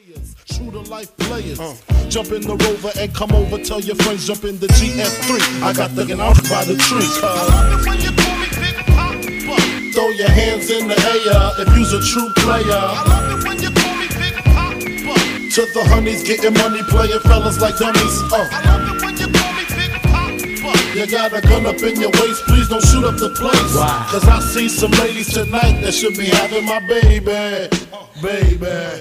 True to life players. Jump in the Rover and come over. Tell your friends jump in the GF3. I got the out by the tree. Throw your hands in the air if you's a true player. To the honeys getting money, playing fellas like dummies. You got a gun up in your waist, please don't shoot up the place. Cause I see some ladies tonight that should be having my baby. Baby.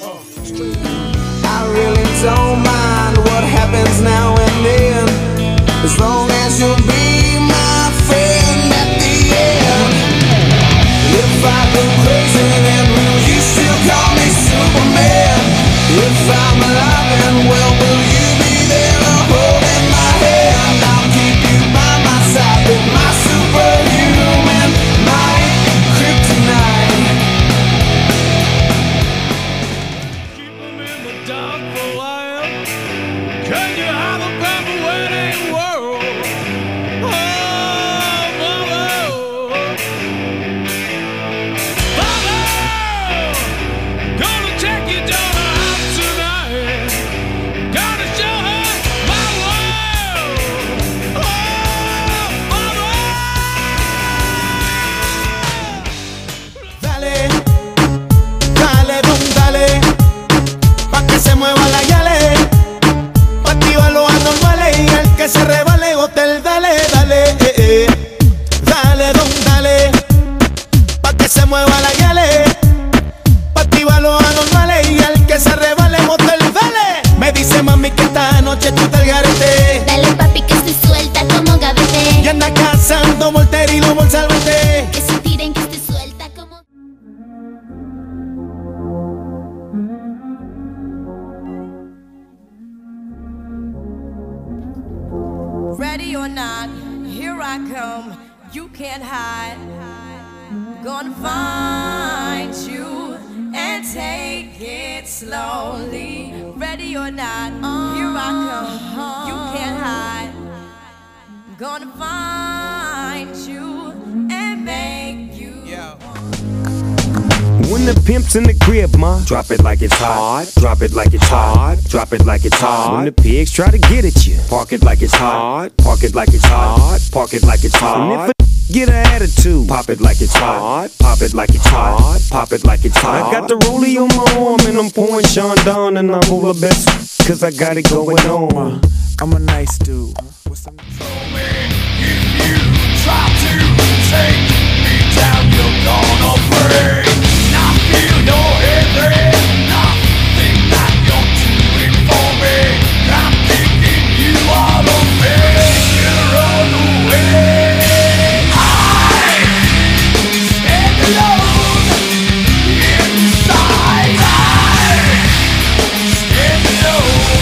I really don't mind what happens now and then, as long as you'll be my friend at the end. If I go crazy, then will you still call me Superman? If I'm alive and well, will you be there holding my hand? I'll keep you by my side with my superhuman might, kryptonite. Keep them in the dark for a while. Can you have a proper wedding world? Oh, Mama, gonna take your daughter out tonight. Gonna show her my world. Oh, Mama. Dale, dale, dum, dale, pa' que se mueva la yale, pa' activar los anormales y el que se rebale hotel, dale, dale, dale, dum, dale, pa' que se mueva la yale, pa' activar los anormales y el que se rebale hotel, dale. Me dice mami que esta noche tú te garete Dale papi que estoy suelta como y gavete. anda cazando volterido por salvarte. Que se tiren que estoy suelta como... Ready or not, here I come. You can't hide. Gonna find you and take it slowly. Ready or not, here I come. You can't hide. Gonna find you and make you. When the pimp's in the crib, ma, drop it like it's hot. Drop it like it's hot. Drop it like it's hot. When the pigs try to get at you, park it like it's hot. Park it like it's hot. Park it like it's hot. And if a get an attitude, pop it like it's hot. Pop it like it's hot. Pop it like it's hot. I got the rollie on my arm and I'm pouring Sean down and I roll the best cause I got it going on. I'm a nice dude. What's some If you try to take me down, you're gonna break. I feel your head, nothing that you're doing for me. I'm thinking you are the man. You run away. I stand alone inside. I stand alone.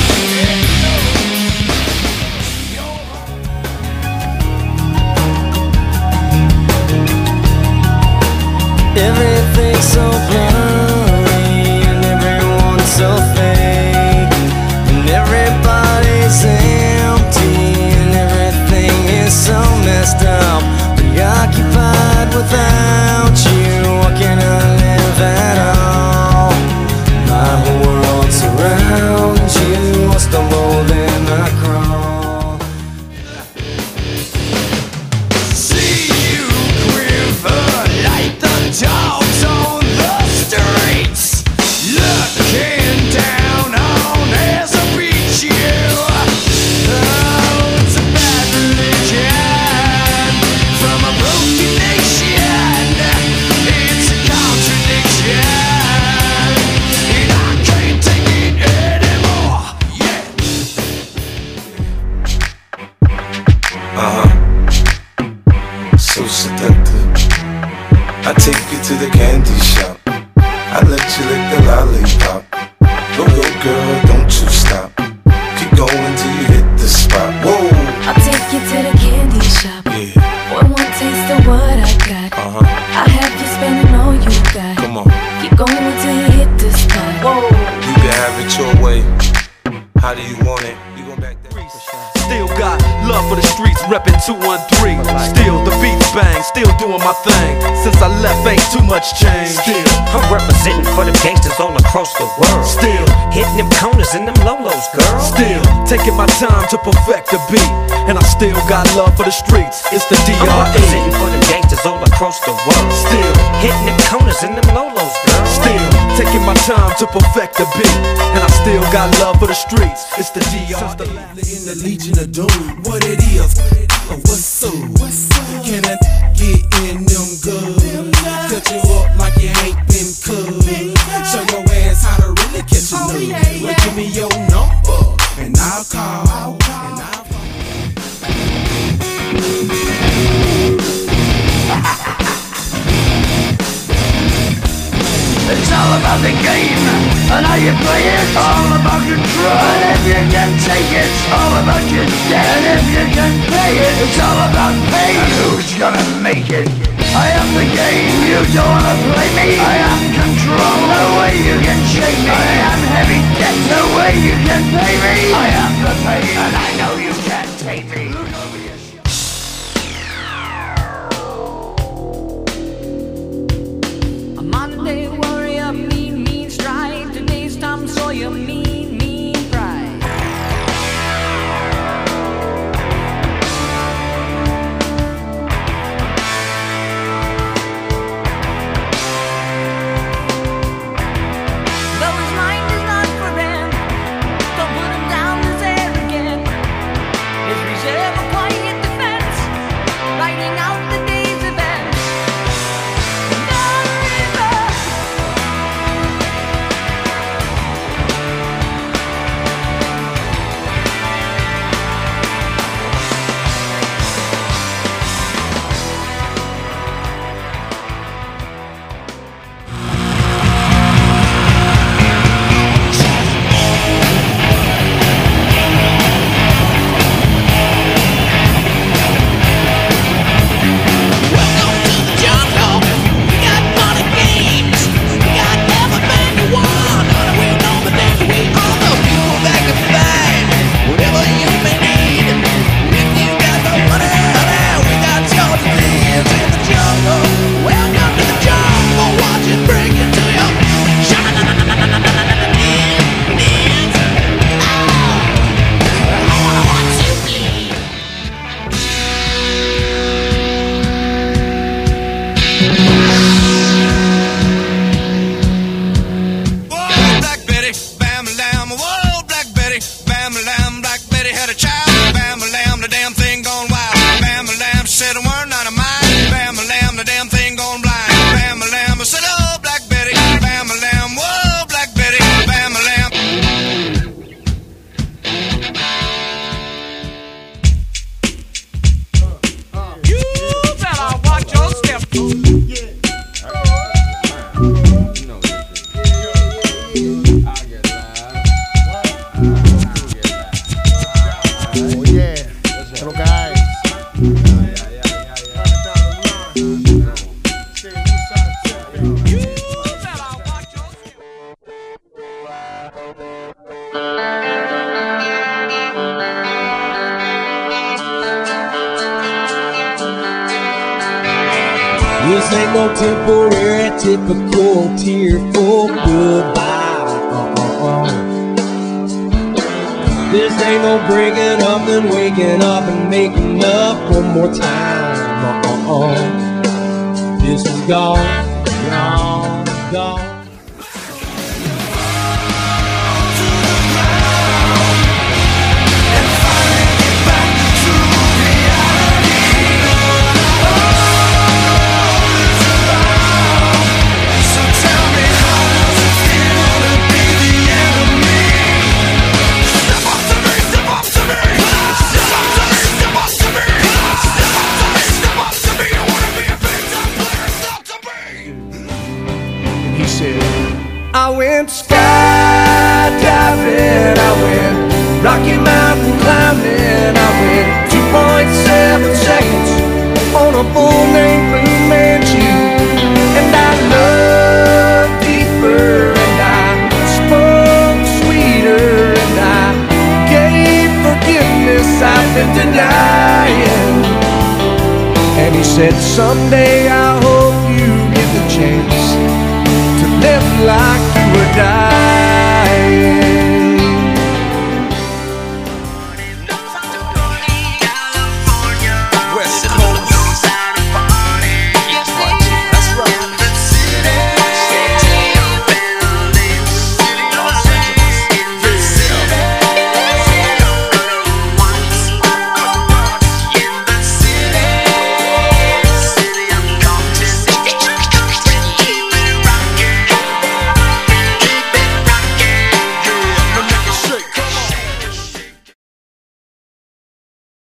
Everything's so blurry and everyone's so fake, and everybody's empty and everything is so messed up, preoccupied without you. What can I live at all? My whole world surrounds you. I stumble then I crawl. See you quiver like the dogs on the streets, looking down on as I beat you. Oh, it's a bad religion from a broken nation. It's a contradiction, and I can't take it anymore. Yeah. So seductive. I take you to the candy shop. I let you lick the lollipop. Go ahead, girl, don't you stop. Keep going till you hit the spot. Whoa, I'll take you to the candy shop. yeah, One taste of what I got. I'll have you spending all you got. come on. Keep going till you hit the spot. Whoa. You can have it your way. How do you want it? You gon' back that? Still got love for the streets, reppin' 213. Still the beats bang, still doing my thing. Since I left, ain't too much change. Still, I'm representing for the gangsters all across the world. Still, hitting them corners and them lolos, girl. Still, taking my time to perfect the beat. And I still got love for the streets. It's the DRE. I'm representing for the gangsters all across the world. Still, hitting them corners and them lolos, girl. Still, taking my time to perfect the beat. And I still got love for the streets. It's the DRE. In the Legion of Doom, what it is, what's up? Can I get in them good? Cut you up like you ain't been cut. Show your ass how to really catch a nut. Well, give me your number and I'll call. It's all about the game and how you play it. All about control, and if you can take it, it's all about your debt. And if you can pay it, it's all about pay. And who's gonna make it? I am the game, you don't wanna play me. I am control, no way you can shake me. I am heavy debt, no way you can pay me. I am the pain, and I know you can't take me. Look over your A Monday warrior, mean stride. Today's Tom Sawyer, mean pride. Though his mind is not for them, don't put him down as arrogant. His reserve a quiet defense, writing out the day's events. This ain't no temporary, typical, tearful goodbye. This ain't no breaking up and waking up and making up one more time. This is gone, gone, gone. I went skydiving, I went Rocky Mountain climbing, I went 2.7 seconds on a bull named Blue Manchu. And I loved deeper, and I spoke sweeter, and I gave forgiveness I've been denying. And he said, said someday I hope you get the chance to live like you would die.